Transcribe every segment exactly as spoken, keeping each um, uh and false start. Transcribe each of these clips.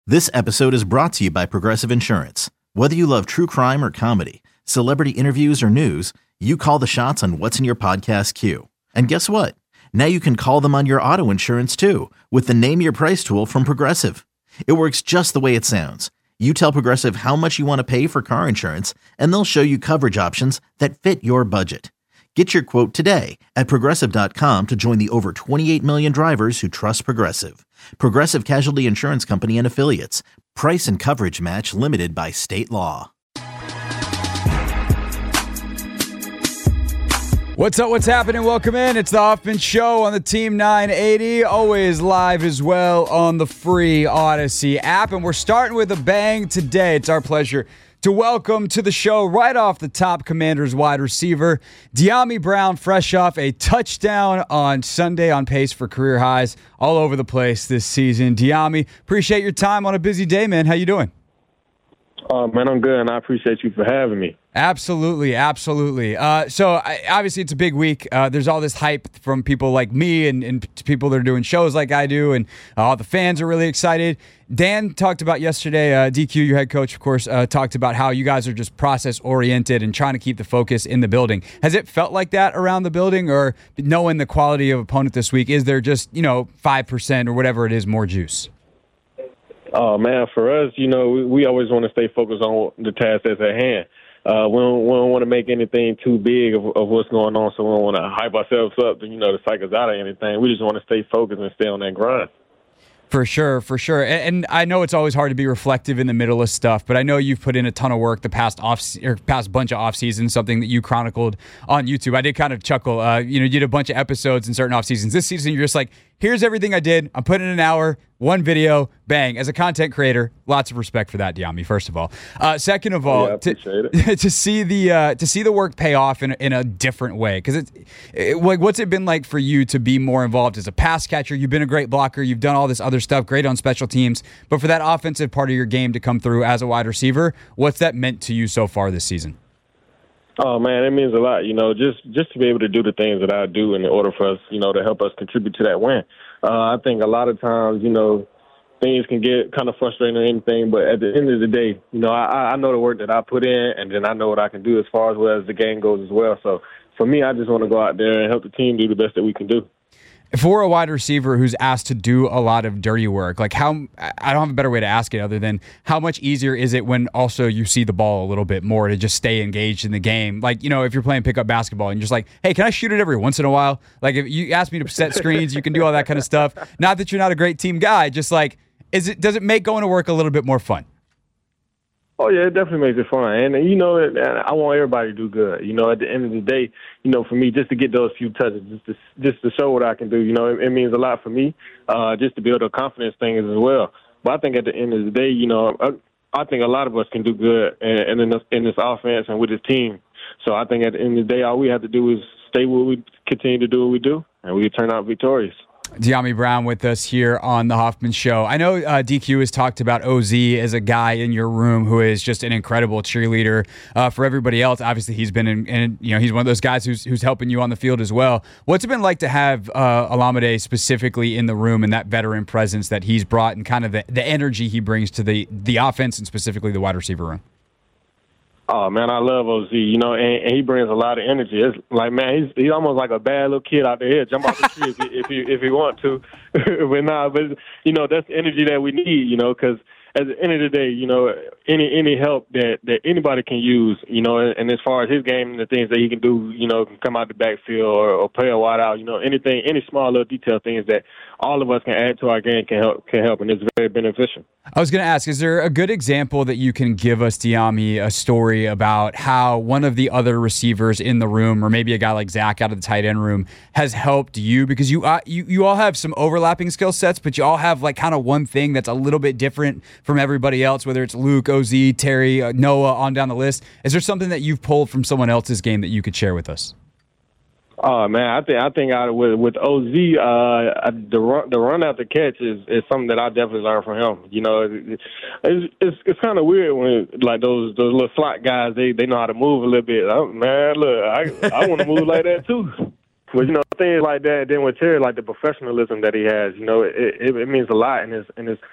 This episode is brought to you by Progressive Insurance. Whether you love true crime or comedy, celebrity interviews or news, you call the shots on what's in your podcast queue. And guess what? Now you can call them on your auto insurance too with the Name Your Price tool from Progressive. It works just the way it sounds. You tell Progressive how much you want to pay for car insurance, and they'll show you coverage options that fit your budget. Get your quote today at Progressive dot com to join the over twenty-eight million drivers who trust Progressive. Progressive Casualty Insurance Company and Affiliates. Price and coverage match limited by state law. What's up? What's happening? Welcome in. It's the Hoffman Show on the Team nine eighty. Always live as well on the free Odyssey app. And we're starting with a bang today. It's our pleasure to welcome to the show right off the top Commanders wide receiver, Dyami Brown, fresh off a touchdown on Sunday, on pace for career highs all over the place this season. Dyami, appreciate your time on a busy day, man. How you doing? Oh, man, I'm good, and I appreciate you for having me. Absolutely, absolutely. Uh, so, I, obviously, it's a big week. Uh, there's all this hype from people like me and, and people that are doing shows like I do, and uh, all the fans are really excited. Dan talked about yesterday, uh, D Q, your head coach, of course, uh, talked about how you guys are just process-oriented and trying to keep the focus in the building. Has it felt like that around the building, or knowing the quality of opponent this week, is there just, you know, five percent or whatever it is more juice? Oh, man, for us, you know, we, we always want to stay focused on the task that's at hand. Uh, we don't, we don't want to make anything too big of, of what's going on, so we don't want to hype ourselves up to, you know, to psych us out of anything. We just want to stay focused and stay on that grind. For sure, for sure. And, and I know it's always hard to be reflective in the middle of stuff, but I know you've put in a ton of work the past off or past bunch of off seasons, something that you chronicled on YouTube. I did kind of chuckle. Uh, you know, you did a bunch of episodes in certain off seasons. This season, you're just like, here's everything I did. I'm putting in an hour, one video, bang. As a content creator, lots of respect for that, Dyami, first of all. Uh, second of all, yeah, I appreciate to, it. to see the uh, to see the work pay off in, in a different way. Because it's it, like, what's it been like for you to be more involved as a pass catcher? You've been a great blocker. You've done all this other stuff, great on special teams. But for that offensive part of your game to come through as a wide receiver, what's that meant to you so far this season? Oh, man, it means a lot, you know, just, just to be able to do the things that I do in order for us, you know, to help us contribute to that win. Uh, I think a lot of times, you know, things can get kind of frustrating or anything, but at the end of the day, you know, I, I know the work that I put in, and then I know what I can do as far as well as the game goes as well. So for me, I just want to go out there and help the team do the best that we can do. For a wide receiver who's asked to do a lot of dirty work, like how, I don't have a better way to ask it other than how much easier is it when also you see the ball a little bit more to just stay engaged in the game? Like, you know, if you're playing pickup basketball and you're just like, hey, can I shoot it every once in a while? Like, if you ask me to set screens, you can do all that kind of stuff. Not that you're not a great team guy, just like, is it, does it make going to work a little bit more fun? Oh, yeah, it definitely makes it fun. And, you know, I want everybody to do good. You know, at the end of the day, you know, for me, just to get those few touches, just to, just to show what I can do, you know, it, it means a lot for me, uh, just to build a confidence thing as well. But I think at the end of the day, you know, I, I think a lot of us can do good in, in, this, in this offense and with this team. So I think at the end of the day, all we have to do is stay where we continue to do what we do, and we turn out victorious. Dyami Brown with us here on the Hoffman Show. I know uh, D Q has talked about O Z as a guy in your room who is just an incredible cheerleader uh, for everybody else. Obviously, he's been in, in, you know, he's one of those guys who's who's helping you on the field as well. What's it been like to have uh, Olamide specifically in the room and that veteran presence that he's brought and kind of the, the energy he brings to the the offense and specifically the wide receiver room? Oh, man, I love O Z, you know, and, and he brings a lot of energy. It's like, man, he's he's almost like a bad little kid out there. Jump off the tree if he, if he, if he want to. but, nah, but, you know, that's the energy that we need, you know, because at the end of the day, you know, any any help that, that anybody can use, you know, and, and as far as his game and the things that he can do, you know, can come out the backfield or, or play a wide out, you know, anything, any small little detail things that all of us can add to our game can help, can help, and it's very beneficial. I was going to ask, is there a good example that you can give us, Dyami, a story about how one of the other receivers in the room, or maybe a guy like Zach out of the tight end room, has helped you? Because you uh, you, you all have some overlapping skill sets, but you all have like kind of one thing that's a little bit different from everybody else, whether it's Luke, O Z, Terry, uh, Noah, on down the list. Is there something that you've pulled from someone else's game that you could share with us? Oh man, I think I think I, with with O Z, uh, the run the run after catch is, is something that I definitely learned from him. You know, it, it's it's, it's kind of weird when like those those little slot guys they, they know how to move a little bit. I, man, look, I I want to move like that too. But you know, things like that. Then with Terry, like the professionalism that he has, you know, it it, it means a lot, and it's and it's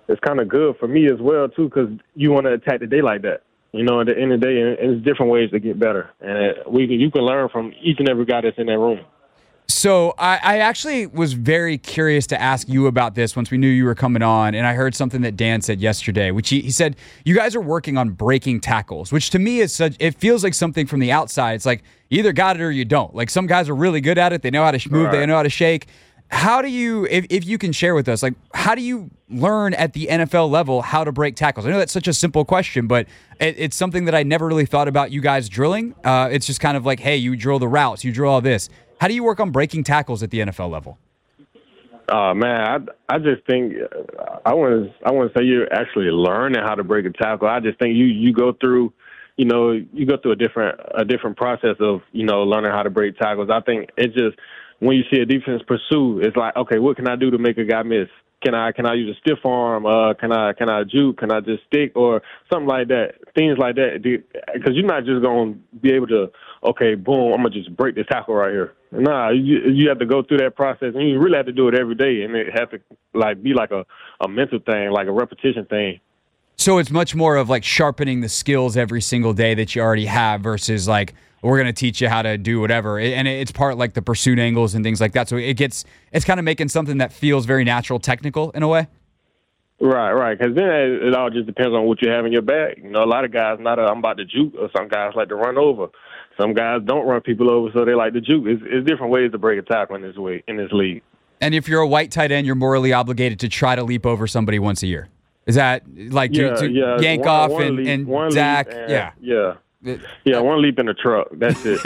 it's kind of good for me as well too, because you want to attack the day like that. You know, at the end of the day, and there's different ways to get better, and it, we you can learn from each and every guy that's in that room. So I, I actually was very curious to ask you about this once we knew you were coming on, and I heard something that Dan said yesterday, which he, he said, you guys are working on breaking tackles, which to me is such, it feels like something from the outside. It's like you either got it or you don't. Like some guys are really good at it. They know how to move. Right. They know how to shake. How do you, if, if you can share with us, like how do you learn at the N F L level how to break tackles? I know that's such a simple question, but it, it's something that I never really thought about you guys drilling. Uh, it's just kind of like, hey, you drill the routes, you drill all this. How do you work on breaking tackles at the N F L level? Uh, man, I I just think I want to I want to say you're actually learning how to break a tackle. I just think you you go through, you know, you go through a different a different process of, you know, learning how to break tackles. I think it's just when you see a defense pursue, it's like, okay, what can I do to make a guy miss? Can I can I use a stiff arm? Uh, can I can I juke? Can I just stick or something like that? Things like that, because you're not just gonna be able to, okay, boom, I'm gonna just break this tackle right here. Nah, you you have to go through that process, and you really have to do it every day, and it has to like be like a, a mental thing, like a repetition thing. So it's much more of like sharpening the skills every single day that you already have versus like, we're going to teach you how to do whatever. And it's part like the pursuit angles and things like that. So it gets, it's kind of making something that feels very natural, technical in a way. Right, right. Because then it, it all just depends on what you have in your bag. You know, a lot of guys, not a, I'm about to juke, or some guys like to run over. Some guys don't run people over, so they like to juke. It's, it's different ways to break a tackle in this way, in this league. And if you're a white tight end, you're morally obligated to try to leap over somebody once a year. Is that like to, yeah, to yeah. yank one, off one and, leap, and Zach? And, yeah. Yeah. Yeah, one leap in the truck. That's it.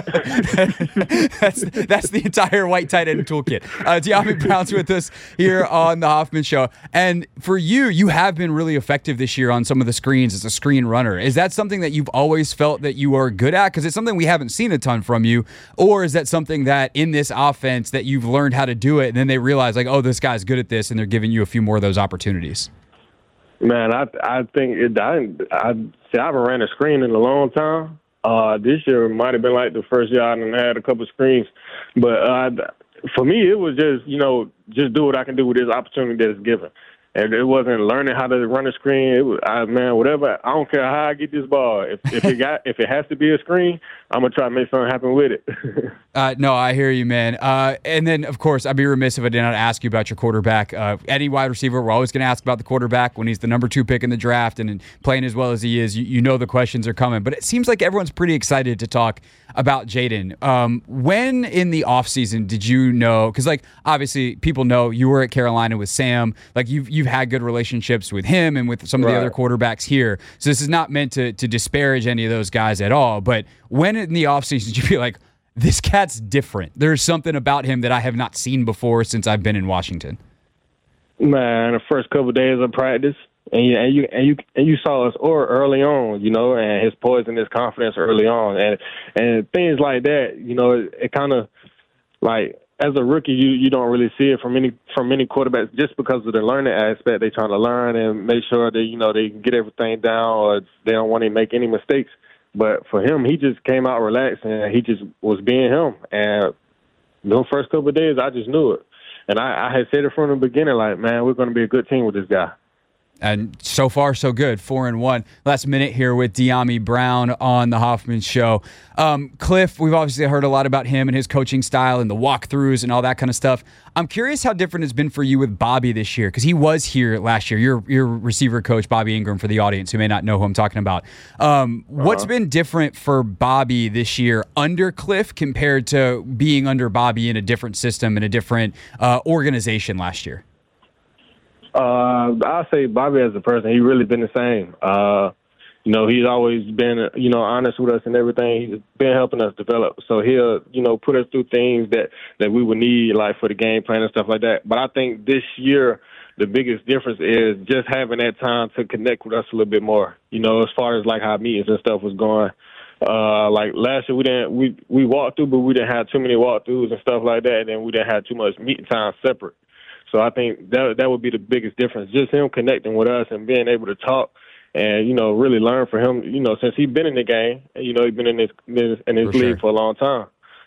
that's that's the entire white tight end toolkit. Uh, Dyami Brown's with us here on the Hoffman Show. And for you, you have been really effective this year on some of the screens as a screen runner. Is that something that you've always felt that you are good at? Because it's something we haven't seen a ton from you. Or is that something that in this offense that you've learned how to do it, and then they realize like, oh, this guy's good at this, and they're giving you a few more of those opportunities? Man, I I think it. I I see. I haven't ran a screen in a long time. Uh, this year might have been like the first year I had a couple of screens, but uh, for me it was just, you know, just do what I can do with this opportunity that is given. And it wasn't learning how to run a screen. It was, I, man, whatever. I don't care how I get this ball. If, if it got, if it has to be a screen, I'm gonna try to make something happen with it. uh, no, I hear you, man. Uh, and then, of course, I'd be remiss if I did not ask you about your quarterback. Uh, any wide receiver, we're always gonna ask about the quarterback when he's the number two pick in the draft and, and playing as well as he is. You, you know the questions are coming, but it seems like everyone's pretty excited to talk about Jayden. Um, when in the offseason did you know? Because, like, obviously, people know you were at Carolina with Sam. Like, you've you've had good relationships with him and with some of right. the other quarterbacks here. So this is not meant to to disparage any of those guys at all. But when in the offseason did you be like, this cat's different? There's something about him that I have not seen before since I've been in Washington. Man, the first couple of days of practice, and you and you and you and you saw his aura early on, you know, and his poise and his confidence early on, and and things like that. You know, it, it kind of like, as a rookie, you, you don't really see it from any from many quarterbacks just because of the learning aspect. They're trying to learn and make sure that, you know, they can get everything down, or they don't want to make any mistakes. But for him, he just came out relaxed, and he just was being him. And those first couple of days, I just knew it. And I, I had said it from the beginning, like, man, we're going to be a good team with this guy. And so far, so good. Four and one. Last minute here with Dyami Brown on the Hoffman Show. Um, Cliff, we've obviously heard a lot about him and his coaching style and the walkthroughs and all that kind of stuff. I'm curious how different it's been for you with Bobby this year, because he was here last year. Your your receiver coach, Bobby Ingram, for the audience who may not know who I'm talking about. Um, uh-huh. What's been different for Bobby this year under Cliff compared to being under Bobby in a different system and a different uh, organization last year? Uh, I'll say Bobby as a person, he really been the same. Uh, you know, he's always been, you know, honest with us and everything. He's been helping us develop. So he'll, you know, put us through things that, that we would need, like for the game plan and stuff like that. But I think this year, the biggest difference is just having that time to connect with us a little bit more, you know, as far as like how meetings and stuff was going. Uh, like last year, we didn't, we, we walked through, but we didn't have too many walkthroughs and stuff like that. And then we didn't have too much meeting time separate. So I think that that would be the biggest difference, just him connecting with us and being able to talk and, you know, really learn from him, you know, since he's been in the game, you know, he's been in this in his for league sure. for a long time.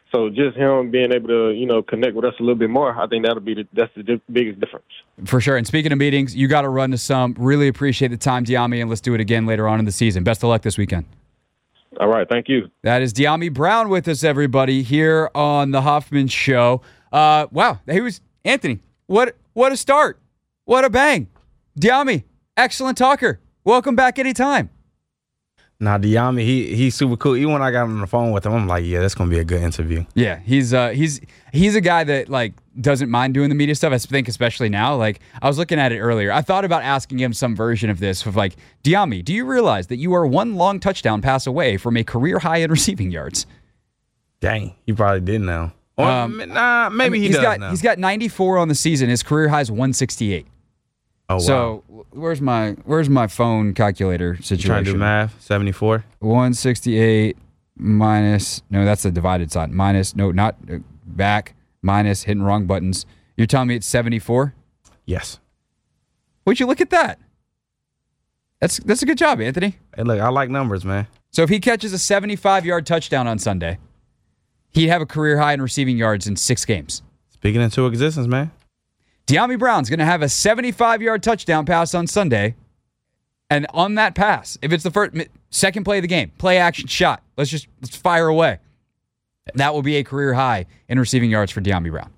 So just him being able to, you know, connect with us a little bit more, I think that'll be the, that's the di- biggest difference. For sure. And speaking of meetings, you got to run to some. Really appreciate the time, Dyami, and let's do it again later on in the season. Best of luck this weekend. All right. Thank you. That is Dyami Brown with us, everybody, here on the Hoffman Show. Uh, wow. He was Anthony. What, what a start. What a bang. Dyami, excellent talker. Welcome back anytime. Nah, Dyami, he he's super cool. Even when I got on the phone with him, I'm like, yeah, that's gonna be a good interview. Yeah, he's uh he's he's a guy that like doesn't mind doing the media stuff. I think especially now. Like I was looking at it earlier. I thought about asking him some version of this of like, Dyami, do you realize that you are one long touchdown pass away from a career high in receiving yards? Dang, he probably did now. Or Um, nah, maybe I mean, he he's does got now. he's got ninety-four on the season. His career high is one sixty-eight. oh wow. So where's my where's my phone calculator You situation? trying to do math? seventy-four. one sixty-eight minus, no, that's the divided side. Minus, no, not uh, back, minus, hitting wrong buttons. You're telling me it's seventy-four? Yes. Would you look at that? That's that's a good job, Anthony. Hey, look, I like numbers, man. So if he catches a seventy-five-yard touchdown on Sunday, he'd have a career high in receiving yards in six games. Speaking into existence, man. Dyami Brown's going to have a seventy-five-yard touchdown pass on Sunday. And on that pass, if it's the first, second play of the game, play action shot, let's just let's fire away. That will be a career high in receiving yards for Dyami Brown.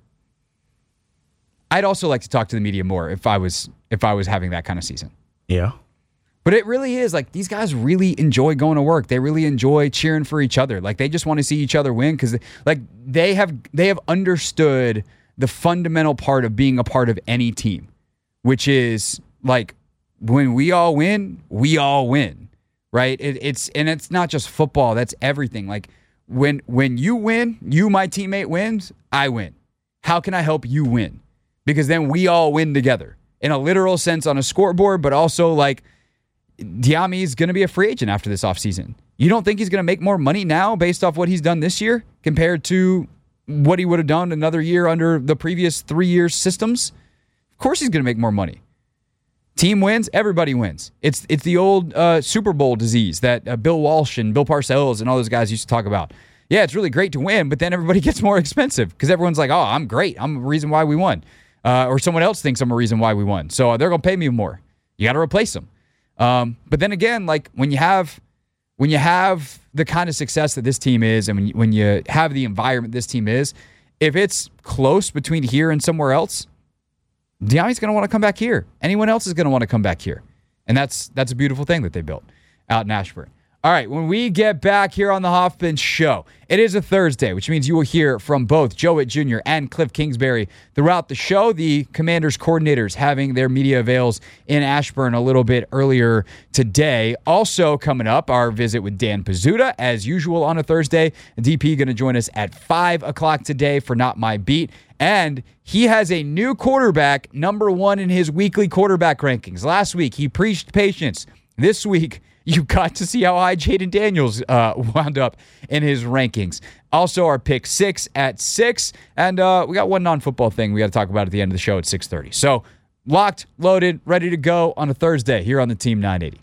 I'd also like to talk to the media more if I was if I was having that kind of season. Yeah. But it really is like these guys really enjoy going to work. They really enjoy cheering for each other. Like they just want to see each other win because like they have they have understood the fundamental part of being a part of any team, which is like when we all win, we all win, right? It, it's and it's not just football. That's everything. Like when when you win, you, my teammate, wins, I win. How can I help you win? Because then we all win together in a literal sense on a scoreboard, but also like Dyami is going to be a free agent after this offseason. You don't think he's going to make more money now based off what he's done this year compared to what he would have done another year under the previous three years systems? Of course he's going to make more money. Team wins, everybody wins. It's it's the old uh, Super Bowl disease that uh, Bill Walsh and Bill Parcells and all those guys used to talk about. Yeah, it's really great to win, but then everybody gets more expensive because everyone's like, oh, I'm great. I'm the reason why we won. Uh, or someone else thinks I'm a reason why we won. So they're going to pay me more. You got to replace them. Um, but then again, like when you have when you have the kind of success that this team is, and when you, when you have the environment this team is, if it's close between here and somewhere else, Dyami's going to want to come back here. Anyone else is going to want to come back here, and that's that's a beautiful thing that they built out in Ashburn. All right, when we get back here on the Hoffman Show, it is a Thursday, which means you will hear from both Jowett Junior and Cliff Kingsbury throughout the show. The Commanders coordinators having their media avails in Ashburn a little bit earlier today. Also coming up, our visit with Dan Pizzuta, as usual on a Thursday. D P going to join us at five o'clock today for Not My Beat. And he has a new quarterback, number one in his weekly quarterback rankings. Last week, he preached patience. This week, you got to see how high Jaden Daniels uh, wound up in his rankings. Also, our pick six at six. And uh, we got one non-football thing we got to talk about at the end of the show at six thirty. So, locked, loaded, ready to go on a Thursday here on the Team nine eighty.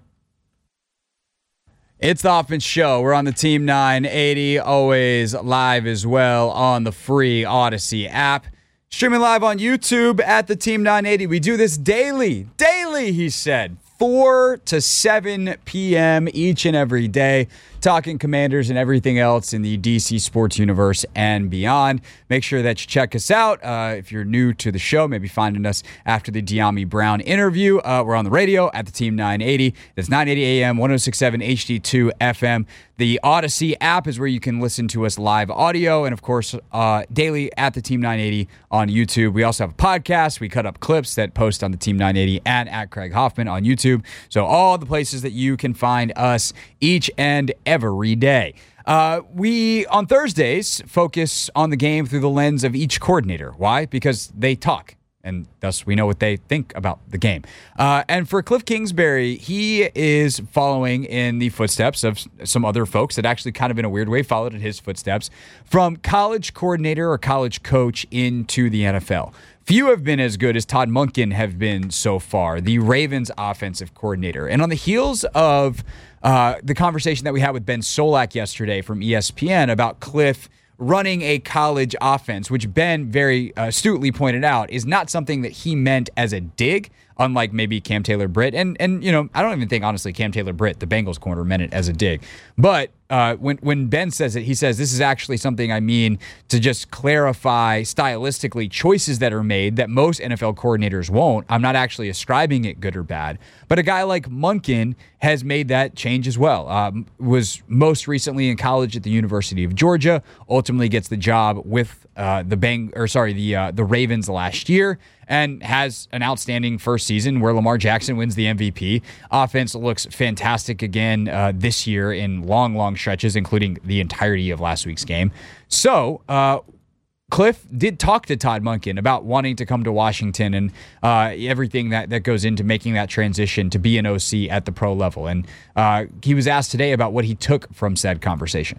It's the Hoffman Show. We're on the Team nine eighty, always live as well on the free Odyssey app. Streaming live on YouTube at the Team nine eighty. We do this daily, daily, he said. four to seven p.m. each and every day, talking Commanders and everything else in the D C sports universe and beyond. Make sure that you check us out. Uh, if you're new to the show, maybe finding us after the Dyami Brown interview. Uh, we're on the radio at the Team nine eighty. That's nine eighty a.m., one oh six point seven H D two F M. The Odyssey app is where you can listen to us live audio, and of course, uh, daily at the Team nine eighty on YouTube. We also have a podcast. We cut up clips that post on the Team nine eighty and at Craig Hoffman on YouTube. So all the places that you can find us each and every day. Uh, we, on Thursdays, focus on the game through the lens of each coordinator. Why? Because they talk, and thus we know what they think about the game. Uh, and for Cliff Kingsbury, he is following in the footsteps of some other folks that actually kind of in a weird way followed in his footsteps from college coordinator or college coach into the N F L. Few have been as good as Todd Monken have been so far, the Ravens offensive coordinator. And on the heels of uh, the conversation that we had with Ben Solak yesterday from E S P N about Cliff running a college offense, which Ben very uh, astutely pointed out is not something that he meant as a dig, unlike maybe Cam Taylor-Britt. And, and you know, I don't even think, honestly, Cam Taylor-Britt, the Bengals corner, meant it as a dig. But uh, when, when Ben says it, he says, this is actually something I mean to just clarify stylistically choices that are made that most N F L coordinators won't. I'm not actually ascribing it good or bad. But a guy like Monken has made that change as well. Um, was most recently in college at the University of Georgia, ultimately gets the job with uh, the Bang, or sorry, the uh, the Ravens last year, and has an outstanding first season where Lamar Jackson wins the M V P. Offense looks fantastic again uh, this year in long, long stretches, including the entirety of last week's game. So, uh, Cliff did talk to Todd Monken about wanting to come to Washington and uh, everything that, that goes into making that transition to be an O C at the pro level. And uh, he was asked today about what he took from said conversation.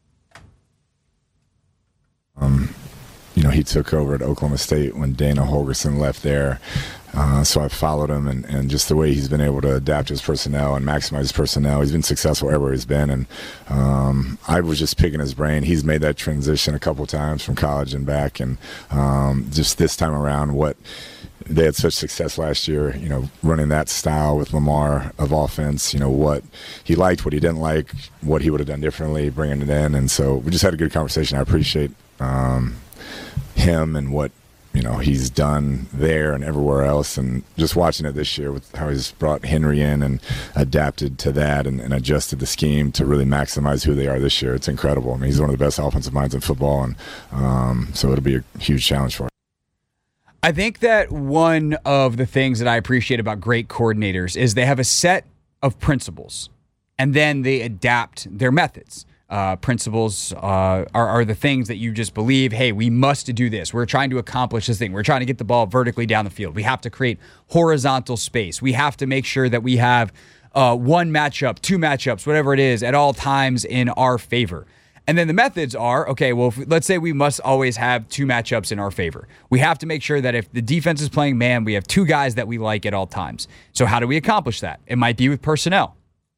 Um, you know, he took over at Oklahoma State when Dana Holgorsen left there. Uh, so I followed him, and, and just the way he's been able to adapt his personnel and maximize his personnel. He's been successful everywhere he's been, and um, I was just picking his brain. He's made that transition a couple times from college and back, and um, just this time around, what they had such success last year, you know, running that style with Lamar of offense, you know, what he liked, what he didn't like, what he would have done differently, bringing it in. And so we just had a good conversation. I appreciate um, him and what, you know, he's done there and everywhere else, and just watching it this year with how he's brought Henry in and adapted to that and, and adjusted the scheme to really maximize who they are this year. It's incredible. I mean, he's one of the best offensive minds in football, and um, so it'll be a huge challenge for him. I think that one of the things that I appreciate about great coordinators is they have a set of principles, and then they adapt their methods. Uh, principles uh, are, are the things that you just believe, hey, we must do this. We're trying to accomplish this thing. We're trying to get the ball vertically down the field. We have to create horizontal space. We have to make sure that we have uh, one matchup, two matchups, whatever it is, at all times in our favor. And then the methods are, okay, well, if, let's say we must always have two matchups in our favor. We have to make sure that if the defense is playing man, we have two guys that we like at all times. So how do we accomplish that? It might be with personnel.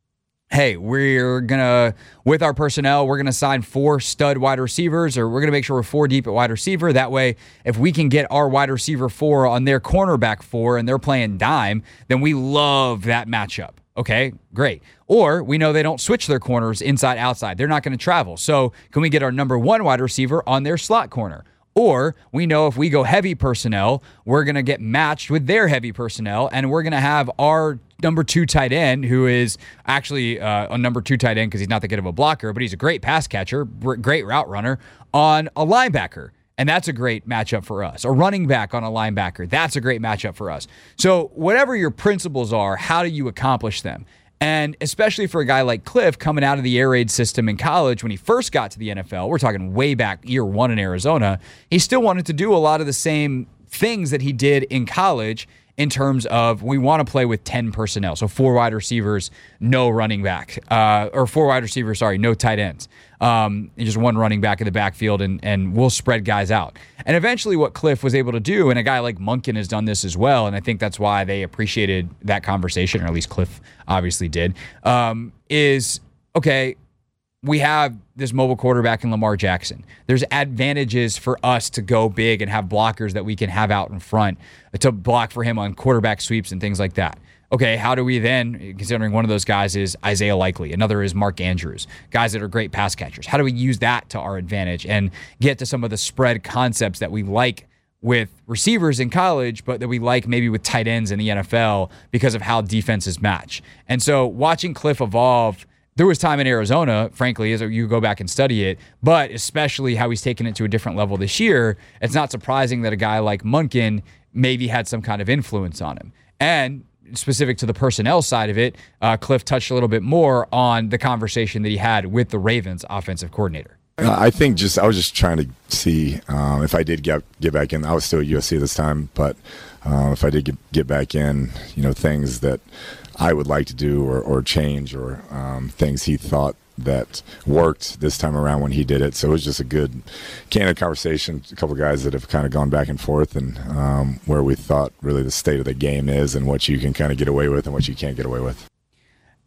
Hey, we're going to, with our personnel, we're going to sign four stud wide receivers, or we're going to make sure we're four deep at wide receiver. That way, if we can get our wide receiver four on their cornerback four and they're playing dime, then we love that matchup. Okay, great. Or we know they don't switch their corners inside, outside. They're not going to travel. So can we get our number one wide receiver on their slot corner? Or we know if we go heavy personnel, we're going to get matched with their heavy personnel, and we're going to have our number two tight end, who is actually uh, a number two tight end because he's not that good of a blocker, but he's a great pass catcher, great route runner, on a linebacker. And that's a great matchup for us. A running back on a linebacker, that's a great matchup for us. So whatever your principles are, how do you accomplish them? And especially for a guy like Cliff coming out of the air raid system in college, when he first got to the N F L, we're talking way back year one in Arizona, he still wanted to do a lot of the same things that he did in college in terms of we want to play with ten personnel. So four wide receivers, no running back. Uh, or four wide receivers, sorry, no tight ends. Um, and just one running back in the backfield, and, and we'll spread guys out. And eventually what Cliff was able to do, and a guy like Monken has done this as well, and I think that's why they appreciated that conversation, or at least Cliff obviously did, um, is, okay, we have this mobile quarterback in Lamar Jackson. There's advantages for us to go big and have blockers that we can have out in front to block for him on quarterback sweeps and things like that. Okay, how do we then, considering one of those guys is Isaiah Likely, another is Mark Andrews, guys that are great pass catchers, how do we use that to our advantage and get to some of the spread concepts that we like with receivers in college, but that we like maybe with tight ends in the N F L because of how defenses match? And so watching Cliff evolve, there was time in Arizona, frankly, as you go back and study it, but especially how he's taken it to a different level this year, it's not surprising that a guy like Monken maybe had some kind of influence on him. And specific to the personnel side of it, uh, Cliff touched a little bit more on the conversation that he had with the Ravens offensive coordinator. Uh, I think just I was just trying to see um, if I did get get back in. I was still at U S C this time, but uh, if I did get, get back in, you know, things that I would like to do or, or change, or um, things he thought that worked this time around when he did it. So it was just a good, candid conversation. A couple of guys that have kind of gone back and forth, and um, where we thought really the state of the game is and what you can kind of get away with and what you can't get away with.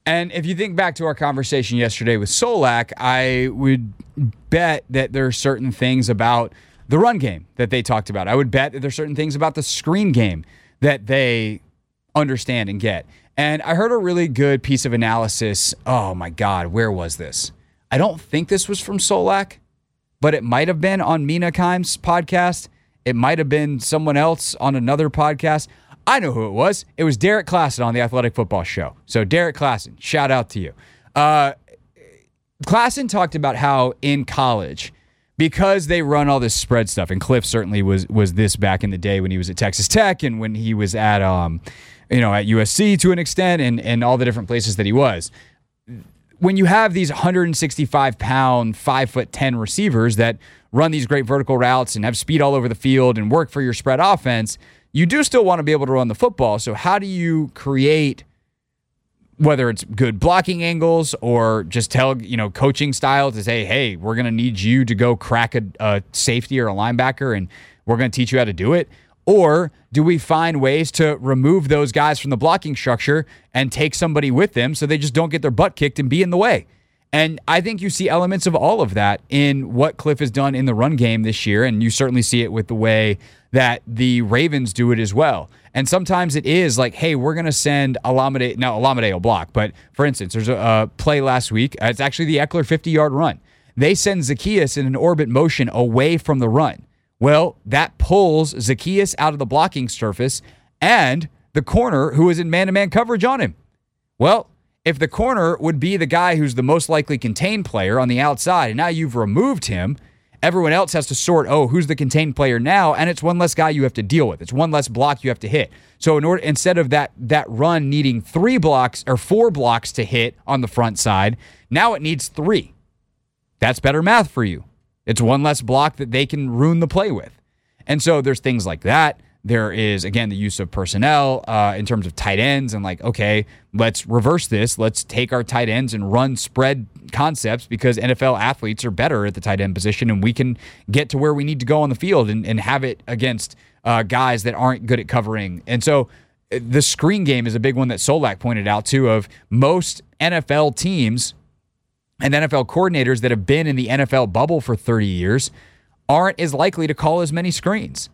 And if you think back to our conversation yesterday with Solak, I would bet that there are certain things about the run game that they talked about. I would bet that there's certain things about the screen game that they understand and get. And I heard a really good piece of analysis. Oh my God, where was this? I don't think this was from Solak, but it might have been on Mina Kimes' podcast. It might have been someone else on another podcast. I know who it was. It was Derek Klassen on the Athletic Football Show. So Derek Klassen, shout out to you. Uh, Klassen talked about how in college, because they run all this spread stuff, and Cliff certainly was was this back in the day when he was at Texas Tech and when he was at um, you know, at U S C to an extent, and and all the different places that he was. When you have these one sixty-five pound, five foot ten receivers that run these great vertical routes and have speed all over the field and work for your spread offense, you do still want to be able to run the football. So how do you create, whether it's good blocking angles or just tell, you know, coaching style to say, hey, we're going to need you to go crack a, a safety or a linebacker and we're going to teach you how to do it? Or do we find ways to remove those guys from the blocking structure and take somebody with them so they just don't get their butt kicked and be in the way? And I think you see elements of all of that in what Cliff has done in the run game this year, and you certainly see it with the way that the Ravens do it as well. And sometimes it is like, hey, we're going to send Olamide. Now, Olamide will block, but for instance, there's a, a play last week. It's actually the Eckler fifty-yard run. They send Zaccheaus in an orbit motion away from the run. Well, that pulls Zaccheaus out of the blocking surface and the corner who is in man-to-man coverage on him. Well, if the corner would be the guy who's the most likely contained player on the outside, and now you've removed him, everyone else has to sort, oh, who's the contained player now? And it's one less guy you have to deal with. It's one less block you have to hit. So in order, instead of that that run needing three blocks or four blocks to hit on the front side, now it needs three. That's better math for you. It's one less block that they can ruin the play with. And so there's things like that. There is, again, the use of personnel uh, in terms of tight ends and like, okay, let's reverse this. Let's take our tight ends and run spread concepts because N F L athletes are better at the tight end position and we can get to where we need to go on the field and, and have it against uh, guys that aren't good at covering. And so the screen game is a big one that Solak pointed out too, of most N F L teams and N F L coordinators that have been in the N F L bubble for thirty years aren't as likely to call as many screens.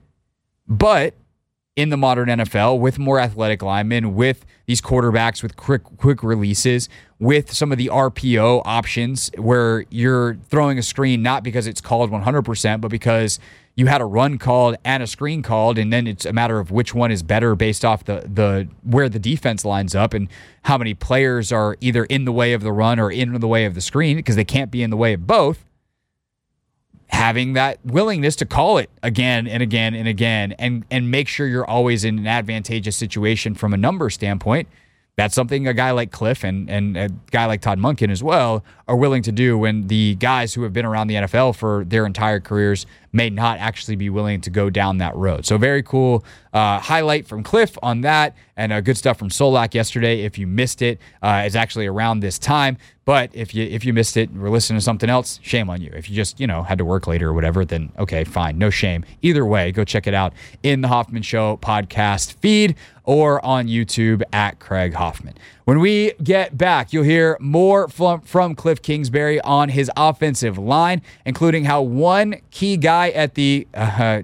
But in the modern N F L, with more athletic linemen, with these quarterbacks with quick quick releases, with some of the R P O options where you're throwing a screen not because it's called one hundred percent, but because you had a run called and a screen called, and then it's a matter of which one is better based off the the where the defense lines up and how many players are either in the way of the run or in the way of the screen, because they can't be in the way of both. Having that willingness to call it again and again and again and, and make sure you're always in an advantageous situation from a number standpoint, that's something a guy like Cliff and, and a guy like Todd Monken as well are willing to do when the guys who have been around the N F L for their entire careers may not actually be willing to go down that road. So very cool uh, highlight from Cliff on that, and uh, good stuff from Solak yesterday. If you missed it, uh, it's actually around this time. But if you if you missed it, we're listening to something else, shame on you. If you just, you know, had to work later or whatever, then okay, fine, no shame. Either way, go check it out in the Hoffman Show podcast feed or on YouTube at Craig Hoffman. When we get back, you'll hear more from, from Cliff Kingsbury on his offensive line, including how one key guy at the uh,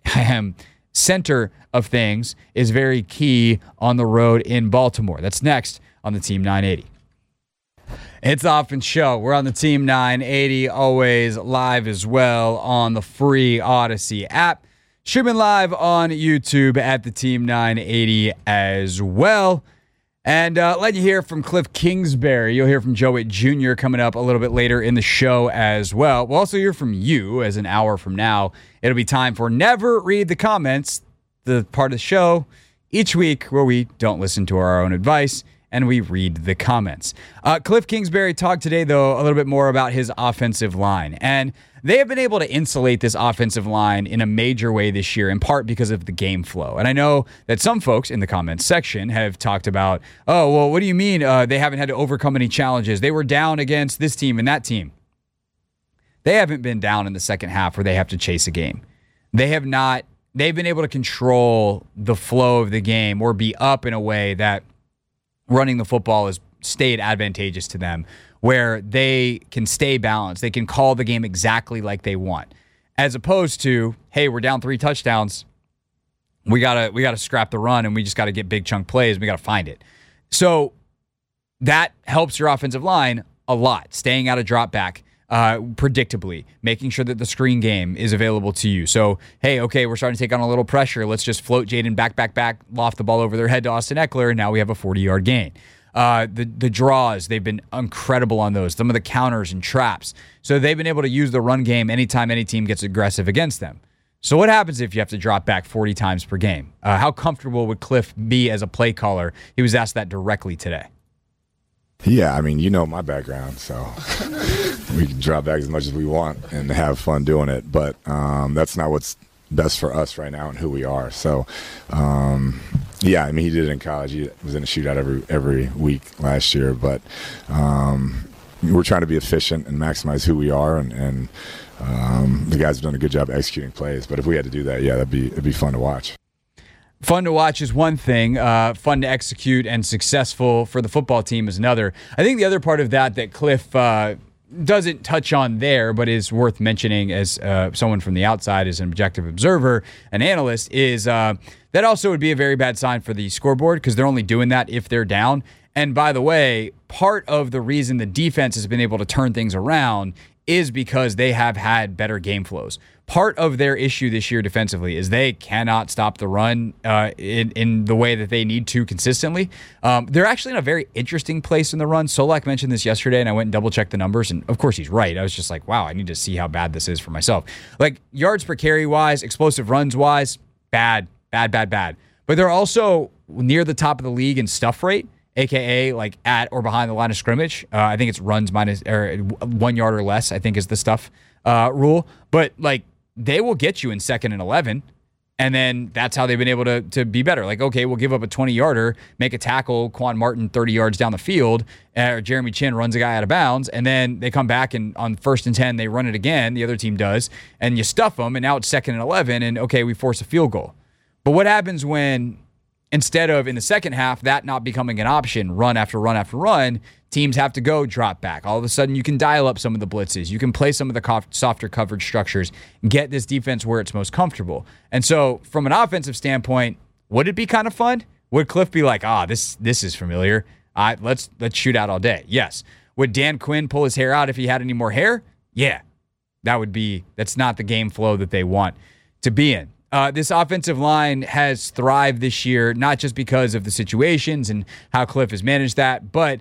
center of things is very key on the road in Baltimore. That's next on the Team nine eighty. It's Hoffman Show. We're on the Team nine eighty, always live as well on the free Odyssey app. Streaming live on YouTube at the Team nine eighty as well. And uh, let you hear from Cliff Kingsbury. You'll hear from Joe Witt Junior coming up a little bit later in the show as well. We'll also hear from you as an hour from now. It'll be time for Never Read the Comments, the part of the show each week where we don't listen to our own advice and we read the comments. Uh, Cliff Kingsbury talked today, though, a little bit more about his offensive line. And they have been able to insulate this offensive line in a major way this year, in part because of the game flow. And I know that some folks in the comments section have talked about, oh, well, what do you mean uh, they haven't had to overcome any challenges? They were down against this team and that team. They haven't been down in the second half where they have to chase a game. They have not, they've been able to control the flow of the game or be up in a way that running the football is stayed advantageous to them, where they can stay balanced. They can call the game exactly like they want, as opposed to, hey, we're down three touchdowns. We gotta we gotta scrap the run, and we just gotta get big chunk plays. We gotta find it. So that helps your offensive line a lot, staying out of drop back uh, predictably, making sure that the screen game is available to you. So, hey, okay, we're starting to take on a little pressure. Let's just float Jaden back, back, back, loft the ball over their head to Austin Eckler, and now we have a forty-yard gain. Uh, the the draws, they've been incredible on those. Some of the counters and traps. So they've been able to use the run game anytime any team gets aggressive against them. So what happens if you have to drop back forty times per game? Uh, how comfortable would Cliff be as a play caller? He was asked that directly today. Yeah, I mean, you know my background, so we can drop back as much as we want and have fun doing it. But um, that's not what's best for us right now and who we are. So, um, yeah, I mean, he did it in college. He was in a shootout every every week last year. But um, we're trying to be efficient and maximize who we are, and, and um, the guys have done a good job executing plays. But if we had to do that, yeah, that'd be it'd be fun to watch. Fun to watch is one thing. Uh, fun to execute and successful for the football team is another. I think the other part of that that Cliff uh, doesn't touch on there, but is worth mentioning as uh, someone from the outside, as an objective observer, an analyst, is uh, that also would be a very bad sign for the scoreboard, because they're only doing that if they're down. And by the way, part of the reason the defense has been able to turn things around is because they have had better game flows. Part of their issue this year defensively is they cannot stop the run uh, in, in the way that they need to consistently. Um, they're actually in a very interesting place in the run. Solak mentioned this yesterday, and I went and double-checked the numbers, and of course he's right. I was just like, wow, I need to see how bad this is for myself. Like, yards per carry-wise, explosive runs-wise, bad, bad, bad, bad. But they're also near the top of the league in stuff rate, a k a like at or behind the line of scrimmage. Uh, I think it's runs minus or one yard or less, I think is the stuff uh, rule. But, like, they will get you in second and eleven, and then that's how they've been able to to be better. Like, okay, we'll give up a twenty-yarder, make a tackle, Quan Martin thirty yards down the field, or Jeremy Chin runs a guy out of bounds, and then they come back and on first and ten, they run it again, the other team does, and you stuff them, and now it's second and eleven, and okay, we force a field goal. But what happens when, instead of in the second half, that not becoming an option, run after run after run, teams have to go drop back. All of a sudden, you can dial up some of the blitzes. You can play some of the co- softer coverage structures, get this defense where it's most comfortable. And so, from an offensive standpoint, would it be kind of fun? Would Cliff be like, ah, this this is familiar. Uh, let's let's shoot out all day? Yes. Would Dan Quinn pull his hair out if he had any more hair? Yeah. That would be, that's not the game flow that they want to be in. Uh, this offensive line has thrived this year, not just because of the situations and how Cliff has managed that, but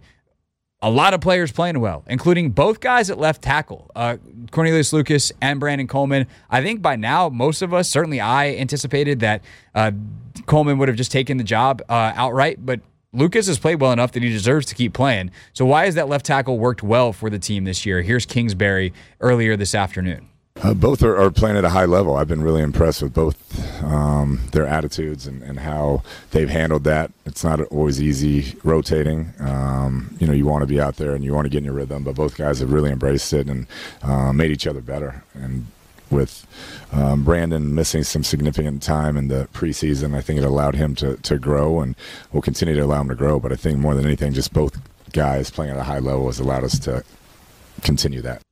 a lot of players playing well, including both guys at left tackle, uh, Cornelius Lucas and Brandon Coleman. I think by now, most of us, certainly I, anticipated that uh, Coleman would have just taken the job uh, outright, but Lucas has played well enough that he deserves to keep playing. So why has that left tackle worked well for the team this year? Here's Kingsbury earlier this afternoon. Uh, both are, are playing at a high level. I've been really impressed with both um, their attitudes and, and how they've handled that. It's not always easy rotating. Um, you know, you want to be out there and you want to get in your rhythm, but both guys have really embraced it and uh, made each other better. And with um, Brandon missing some significant time in the preseason, I think it allowed him to, to grow, and will continue to allow him to grow. But I think more than anything, just both guys playing at a high level has allowed us to continue that.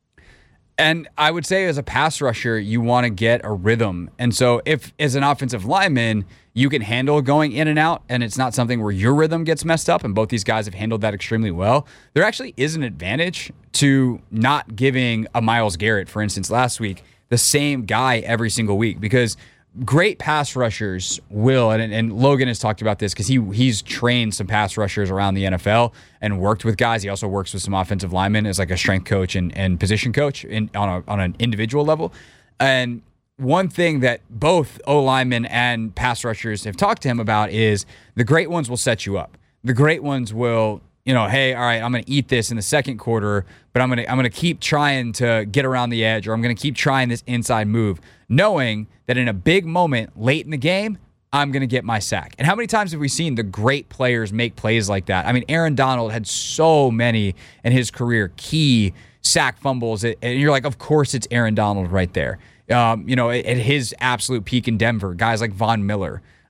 And I would say as a pass rusher, you want to get a rhythm. And so if as an offensive lineman, you can handle going in and out, and it's not something where your rhythm gets messed up, and both these guys have handled that extremely well, there actually is an advantage to not giving a Myles Garrett, for instance, last week, the same guy every single week, because great pass rushers will, and, and Logan has talked about this because he he's trained some pass rushers around the N F L and worked with guys. He also works with some offensive linemen as like a strength coach and, and position coach in, on a, on an individual level. And one thing that both O-linemen and pass rushers have talked to him about is the great ones will set you up. The great ones will, you know, hey, all right, I'm going to eat this in the second quarter, but I'm going to I'm going to keep trying to get around the edge, or I'm going to keep trying this inside move, knowing that in a big moment late in the game, I'm going to get my sack. And how many times have we seen the great players make plays like that? I mean, Aaron Donald had so many in his career, key sack fumbles, and you're like, of course it's Aaron Donald right there. Um, you know, at his absolute peak in Denver, guys like Von Miller.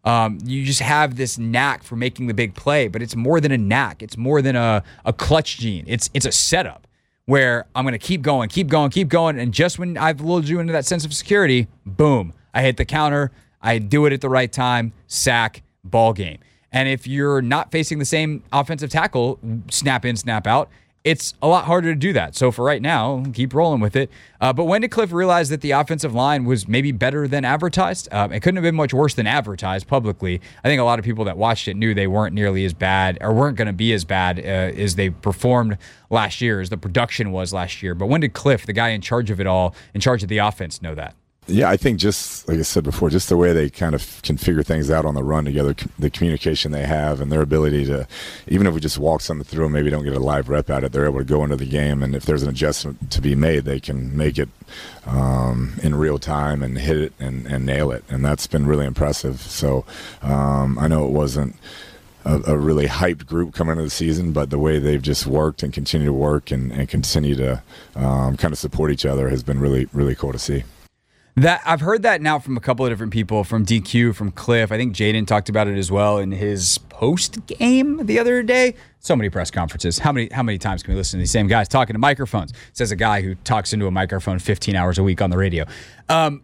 Um, you just have this knack for making the big play, but it's more than a knack. It's more than a, a clutch gene. It's it's a setup where I'm going to keep going, keep going, keep going. And just when I've lulled you into that sense of security, boom, I hit the counter. I do it at the right time, sack, ball game. And if you're not facing the same offensive tackle, snap in, snap out, it's a lot harder to do that. So for right now, keep rolling with it. Uh, but when did Cliff realize that the offensive line was maybe better than advertised? Um, it couldn't have been much worse than advertised publicly. I think a lot of people that watched it knew they weren't nearly as bad or weren't going to be as bad uh, as they performed last year, as the production was last year. But when did Cliff, the guy in charge of it all, in charge of the offense, know that? Yeah, I think just like I said before, just the way they kind of can figure things out on the run together, the communication they have, and their ability to, even if we just walk something through and maybe don't get a live rep at it, they're able to go into the game, and if there's an adjustment to be made, they can make it um, in real time and hit it and, and nail it, and that's been really impressive. So um, I know it wasn't a, a really hyped group coming into the season, but the way they've just worked and continue to work and, and continue to um, kind of support each other has been really, really cool to see. That I've heard that now from a couple of different people, from D Q, from Cliff. I think Jaden talked about it as well in his post game the other day. So many press conferences. How many how many times can we listen to these same guys talking to microphones? Says a guy who talks into a microphone fifteen hours a week on the radio. Um,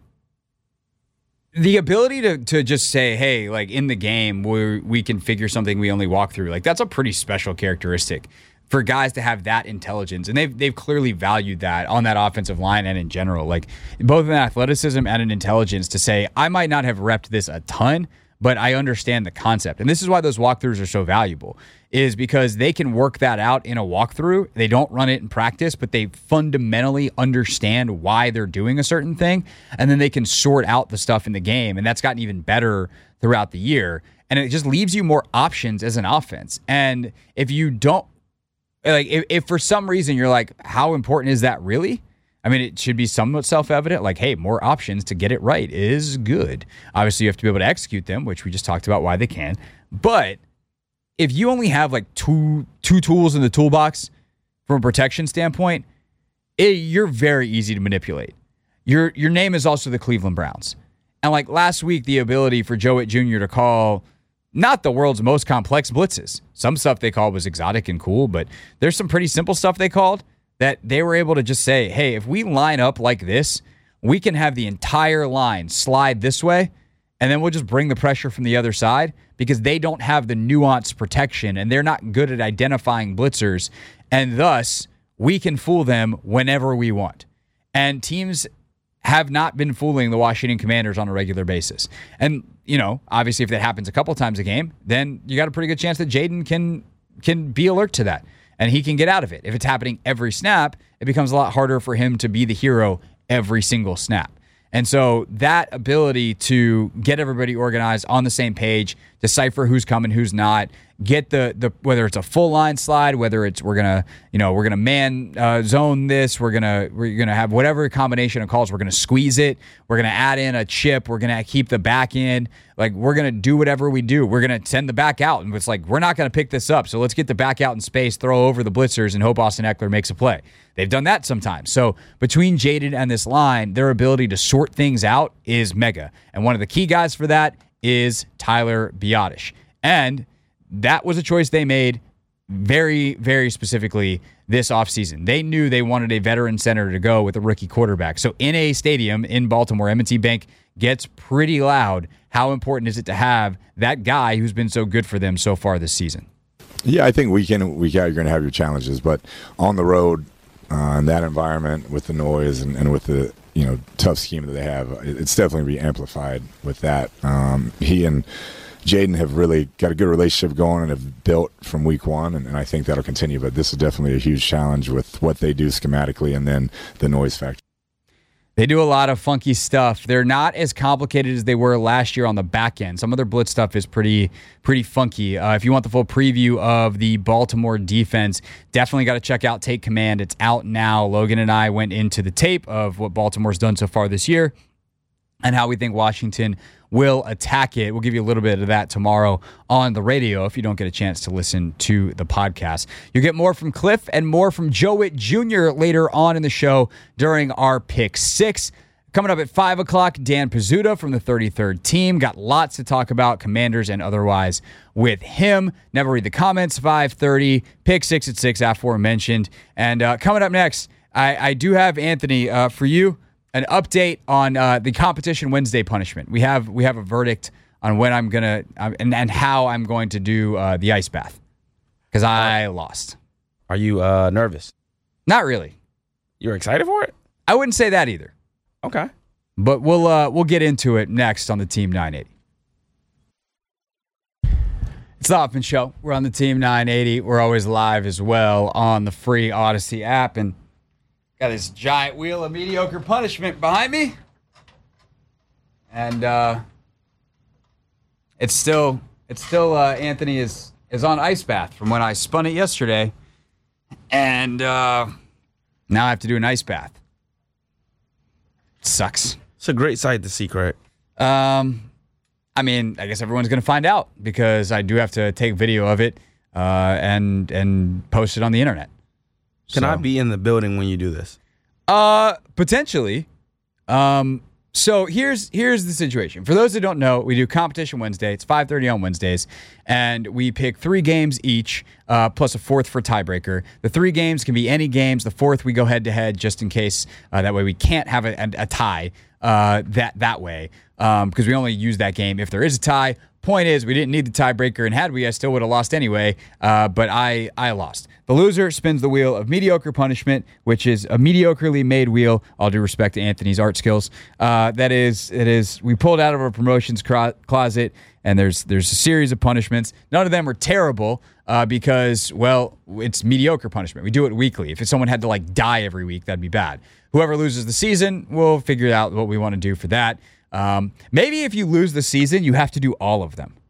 the ability to to just say, hey, like in the game, we we can figure something we only walk through. Like that's a pretty special characteristic for guys to have that intelligence, and they've they've clearly valued that on that offensive line and in general, like both an athleticism and an intelligence to say, I might not have repped this a ton, but I understand the concept. And this is why those walkthroughs are so valuable, is because they can work that out in a walkthrough. They don't run it in practice, but they fundamentally understand why they're doing a certain thing, and then they can sort out the stuff in the game, and that's gotten even better throughout the year. And it just leaves you more options as an offense. And if you don't, Like if, if for some reason you're like, how important is that really? I mean, it should be somewhat self-evident. Like, hey, more options to get it right is good. Obviously, you have to be able to execute them, which we just talked about why they can. But if you only have like two two tools in the toolbox from a protection standpoint, it, you're very easy to manipulate. Your your name is also the Cleveland Browns. And like last week, the ability for Joe Witt Junior to call not the world's most complex blitzes. Some stuff they called was exotic and cool, but there's some pretty simple stuff they called that they were able to just say, hey, if we line up like this, we can have the entire line slide this way, and then we'll just bring the pressure from the other side because they don't have the nuanced protection, and they're not good at identifying blitzers, and thus we can fool them whenever we want. And teams have not been fooling the Washington Commanders on a regular basis. And, you know, obviously if that happens a couple times a game, then you got a pretty good chance that Jaden can can be alert to that and he can get out of it. If it's happening every snap, it becomes a lot harder for him to be the hero every single snap. And so that ability to get everybody organized on the same page, decipher who's coming, who's not, get the the whether it's a full line slide, whether it's we're gonna you know we're gonna man uh, zone this, we're gonna we're gonna have whatever combination of calls, we're gonna squeeze it, we're gonna add in a chip, we're gonna keep the back in, like we're gonna do whatever we do, we're gonna send the back out, and it's like we're not gonna pick this up, so let's get the back out in space, throw over the blitzers, and hope Austin Eckler makes a play. They've done that sometimes. So between Jaden and this line, their ability to sort things out is mega, and one of the key guys for that is Tyler Biadasz. And that was a choice they made very, very specifically this offseason. They knew they wanted a veteran center to go with a rookie quarterback. So in a stadium in Baltimore, M and T Bank gets pretty loud. How important is it to have that guy who's been so good for them so far this season? Yeah, I think week in and week out you're going to have your challenges, but on the road, uh, in that environment with the noise and, and with the you know tough scheme that they have, it's definitely be amplified with that. Um, he and Jaden have really got a good relationship going and have built from week one, and, and I think that'll continue. But this is definitely a huge challenge with what they do schematically and then the noise factor. They do a lot of funky stuff. They're not as complicated as they were last year on the back end. Some of their blitz stuff is pretty pretty funky. Uh, if you want the full preview of the Baltimore defense, definitely got to check out Take Command. It's out now. Logan and I went into the tape of what Baltimore's done so far this year and how we think Washington will attack it. We'll give you a little bit of that tomorrow on the radio if you don't get a chance to listen to the podcast. You'll get more from Cliff and more from Joe Witt Junior later on in the show during our Pick Six. Coming up at five o'clock, Dan Pizzuta from the thirty-third team. Got lots to talk about, Commanders and otherwise, with him. Never read the comments, five thirty. Pick six at six, aforementioned. And uh, coming up next, I, I do have, Anthony, uh, for you, an update on uh, the Competition Wednesday punishment. We have we have a verdict on when I'm going to, um, and, and how I'm going to do uh, the ice bath. Because I lost. Are you uh, nervous? Not really. You're excited for it? I wouldn't say that either. Okay. But we'll uh, we'll get into it next on the Team nine eighty. It's the Hoffman Show. We're on the Team nine eighty. We're always live as well on the free Odyssey app. And got this giant wheel of mediocre punishment behind me. And uh, it's still it's still uh, Anthony is is on ice bath from when I spun it yesterday. And uh, now I have to do an ice bath. Sucks. It's a great sight to see, Craig. Um, I mean, I guess everyone's going to find out because I do have to take video of it uh, and and post it on the internet. Can So- I be in the building when you do this? Uh, potentially. Um, so here's here's the situation. For those that don't know, we do Competition Wednesday. It's five thirty on Wednesdays, and we pick three games each, uh, plus a fourth for tiebreaker. The three games can be any games. The fourth we go head to head just in case. Uh, that way we can't have a, a, a tie uh, that that way um, because we only use that game if there is a tie. Point is, we didn't need the tiebreaker, and had we, I still would have lost anyway, uh, but I, I lost. The loser spins the wheel of mediocre punishment, which is a mediocrely made wheel, all due respect to Anthony's art skills. Uh, that is, it is, we pulled out of our promotions cro- closet, and there's there's a series of punishments. None of them are terrible uh, because, well, it's mediocre punishment. We do it weekly. If someone had to, like, die every week, that'd be bad. Whoever loses the season, we'll figure out what we want to do for that. Um, maybe if you lose the season, you have to do all of them.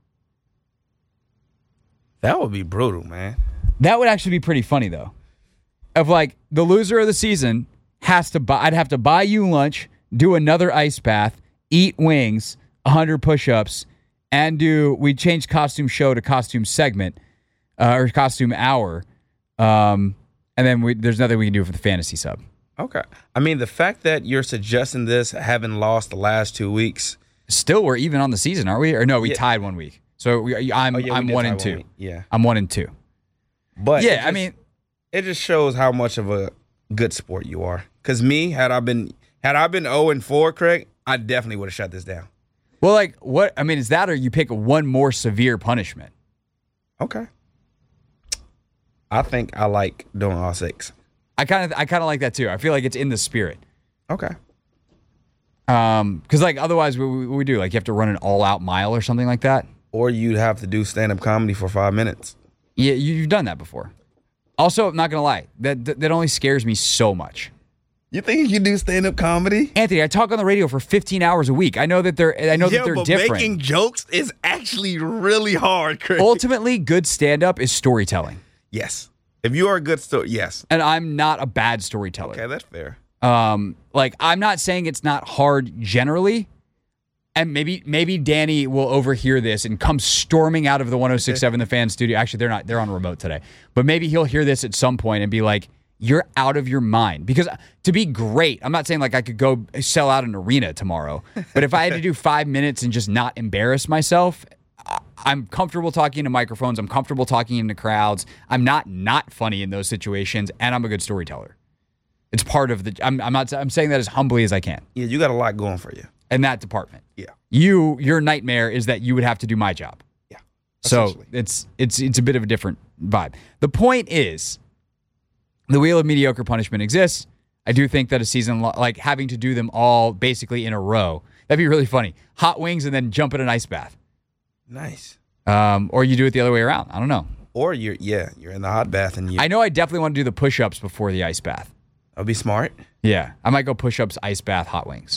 That would be brutal, man. That would actually be pretty funny, though. Of like the loser of the season has to buy. I'd have to buy you lunch, do another ice bath, eat wings, one hundred push-ups, and do. We changed costume show to costume segment uh, or costume hour, um, and then we, there's nothing we can do for the fantasy sub. Okay. I mean, the fact that you're suggesting this, having lost the last two weeks. Still, we're even on the season, aren't we? Or no, we Yeah. tied one week. So we, I'm Oh, yeah, we I'm did one tie and one two. week. Yeah. I'm one and two. But Yeah, it I just- mean, it just shows how much of a good sport you are. Because me, had I been had I been zero and four, Craig, I definitely would have shut this down. well, like what? I mean, is that or you pick one more severe punishment? Okay. I think I like doing all six. I kind of I kind of like that too. I feel like it's in the spirit. Okay. Um, because like otherwise, what we, what we do like you have to run an all-out mile or something like that. Or you'd have to do stand-up comedy for five minutes. Yeah, you, you've done that before. Also, I'm not gonna lie, that, that that only scares me so much. You think you can do stand-up comedy? Anthony, I talk on the radio for fifteen hours a week. I know that they're I know yeah, that they're but different. making jokes is actually really hard, Craig. Ultimately, good stand-up is storytelling, Yes. If you are a good story, yes. and I'm not a bad storyteller. Okay, that's fair. Um, like I'm not saying it's not hard generally, and maybe maybe Danny will overhear this and come storming out of the one oh six point seven The Fan studio. Actually, they're not; they're on remote today. But maybe he'll hear this at some point and be like, "You're out of your mind." Because to be great, I'm not saying like I could go sell out an arena tomorrow, but if I had to do five minutes and just not embarrass myself. I- I'm comfortable talking into microphones. I'm comfortable talking into crowds. I'm not not funny in those situations, and I'm a good storyteller. It's part of the. I'm, I'm not. I'm saying that as humbly as I can Yeah, you got a lot going for you. in that department. Yeah. You, your nightmare is that you would have to do my job. Yeah. So essentially. it's it's it's a bit of a different vibe. The point is, the wheel of mediocre punishment exists. I do think that a season lo- like having to do them all basically in a row, that'd be really funny. Hot wings and then jump in an ice bath. Nice. Um, or you do it the other way around. I don't know. Or you're yeah, you're in the hot bath and you I know I definitely want to do the push-ups before the ice bath. I'll be smart. Yeah, I might go push-ups, ice bath, hot wings.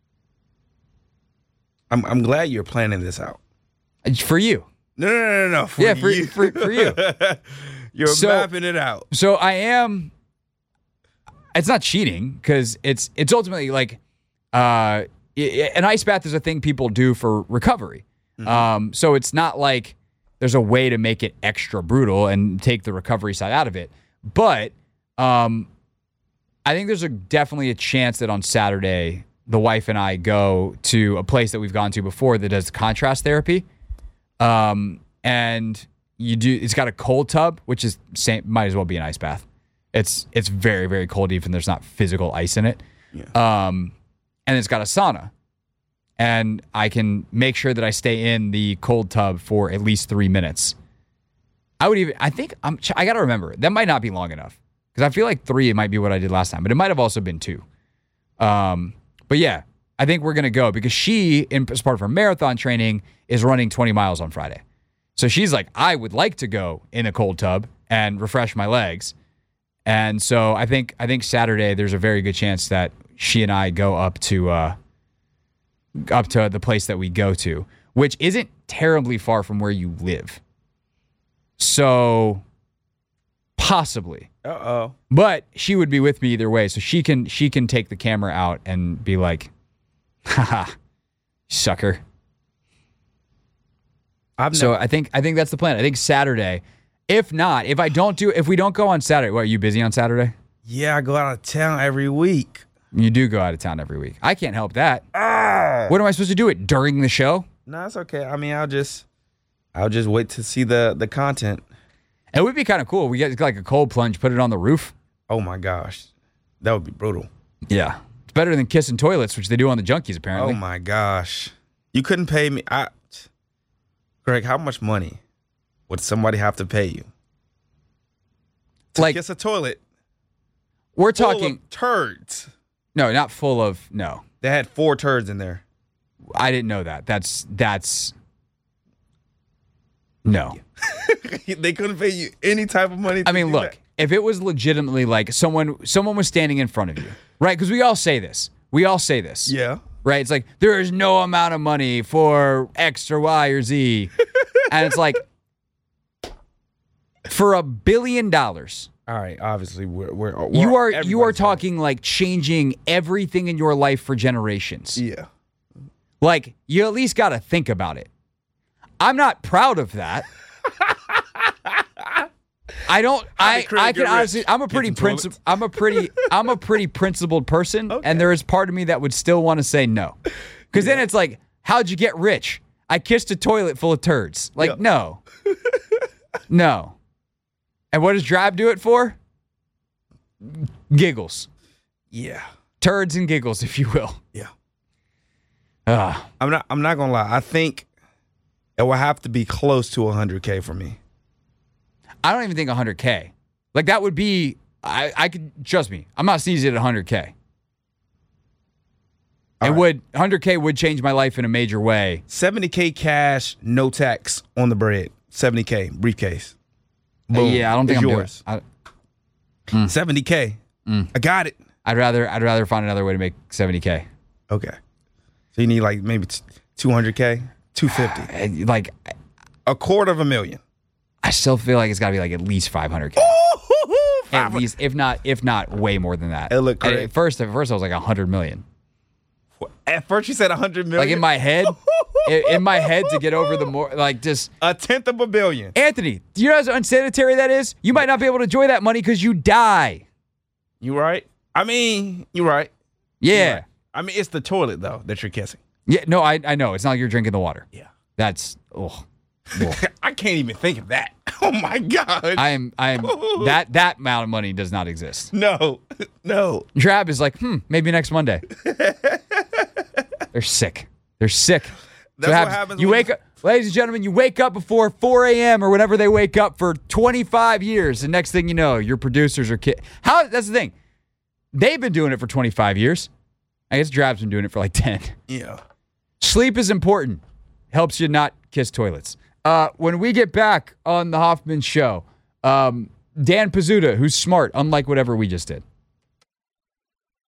I'm I'm glad you're planning this out. For you. No, no, no, no, no. For Yeah, for- you. for- for you. You're So- mapping it out. So I am. It's not cheating because it's it's ultimately like uh, i- an ice bath is a thing people do for recovery. Um, so it's not like there's a way to make it extra brutal and take the recovery side out of it. But um, I think there's a definitely a chance that on Saturday the wife and I go to a place that we've gone to before that does contrast therapy. Um, and you do, it's got a cold tub, which is same, might as well be an ice bath. It's, it's very, very cold, even there's not physical ice in it. Yeah. Um, and it's got a sauna, and I can make sure that I stay in the cold tub for at least three minutes. I would even, I think I'm, I got to remember that might not be long enough, because I feel like three, it might be what I did last time, but it might have also been two. Um, but yeah, I think we're going to go because she, in, as part of her marathon training, is running twenty miles on Friday. So she's like, I would like to go in a cold tub and refresh my legs. And so I think, I think Saturday, there's a very good chance that she and I go up to, uh, up to the place that we go to, which isn't terribly far from where you live. So possibly. Uh-oh. But she would be with me either way, so she can she can take the camera out and be like, haha, sucker. I've So never, I think I think that's the plan. I think Saturday. If not, if I don't do if we don't go on Saturday, what, are you busy on Saturday? yeah, I go out of town every week. You do go out of town every week. I can't help that. Ah. What am I supposed to do it during the show? No, it's okay. I mean, I'll just, I'll just wait to see the the content. It would be kind of cool. We get like a cold plunge, put it on the roof. Oh my gosh, that would be brutal. Yeah. It's better than kissing toilets, which they do on the Junkies, apparently. Oh my gosh, you couldn't pay me. I, Greg, how much money would somebody have to pay you to Like- kiss a toilet? We're full talking, of turds. no, not full of, no. They had four turds in there. I didn't know that. That's, that's, no. They couldn't pay you any type of money. To I mean, do look, that. if it was legitimately like someone, someone was standing in front of you, right? Because we all say this. We all say this. Yeah. Right? It's like, there is no amount of money for X or Y or Z. And it's like, for a billion dollars, All right. Obviously, we're, we're, we're you are you are everybody's talking like changing everything in your life for generations. saying- Yeah. Like, you at least got to think about it. I'm not proud of that. I don't. How I did Craig I can get honestly. rich? I'm a pretty Getting toilets? princip- I'm a pretty. I'm a pretty principled person, Okay. and there is part of me that would still want to say no, because then it's like, how'd you get rich? I kissed a toilet full of turds. Like, Yeah. no, no. And what does Drab do it for? Giggles, Yeah. turds, and giggles, if you will. Yeah. Ah. I'm not. I'm not gonna lie. I think it will have to be close to one hundred K for me. I don't even think one hundred K. Like, that would be, I, I could, trust me, I'm not sneezing at one hundred K. It All right. would, one hundred K would change my life in a major way. seventy K cash, no tax on the bread. seventy K briefcase. Boom. Yeah, I don't think It's I'm yours. doing I, seventy K. I got it. I'd rather, I'd rather find another way to make seventy K. Okay. So you need like maybe two hundred K, two fifty, And, like, a quarter of a million. I still feel like it's got to be like at least five hundred K. At least, if not, if not way more than that. It looked And great. At first, at first I was like one hundred million. At first you said one hundred million. Like, in my head, in, in my head to get over the more, like, just, a tenth of a billion. Anthony, do you know how unsanitary that is? You might not be able to enjoy that money because you die. You right? I mean, you right. Yeah. You right. I mean, it's the toilet though that you're kissing. Yeah, no, I I know. It's not like you're drinking the water. Yeah. That's oh. I can't even think of that. Oh my god. I am I am that that amount of money does not exist. no, no. Drab is like, hmm, maybe next Monday. They're sick. They're sick. That's So what happens You when wake you- up, ladies and gentlemen, you wake up before four a.m. or whenever they wake up for twenty-five years, and next thing you know, your producers are kid. How that's the thing. They've been doing it for twenty-five years. I guess Drab's been doing it for like ten. Yeah. Sleep is important. Helps you not kiss toilets. Uh, when we get back on the Hoffman Show, um, Dan Pizzuta, who's smart, unlike whatever we just did.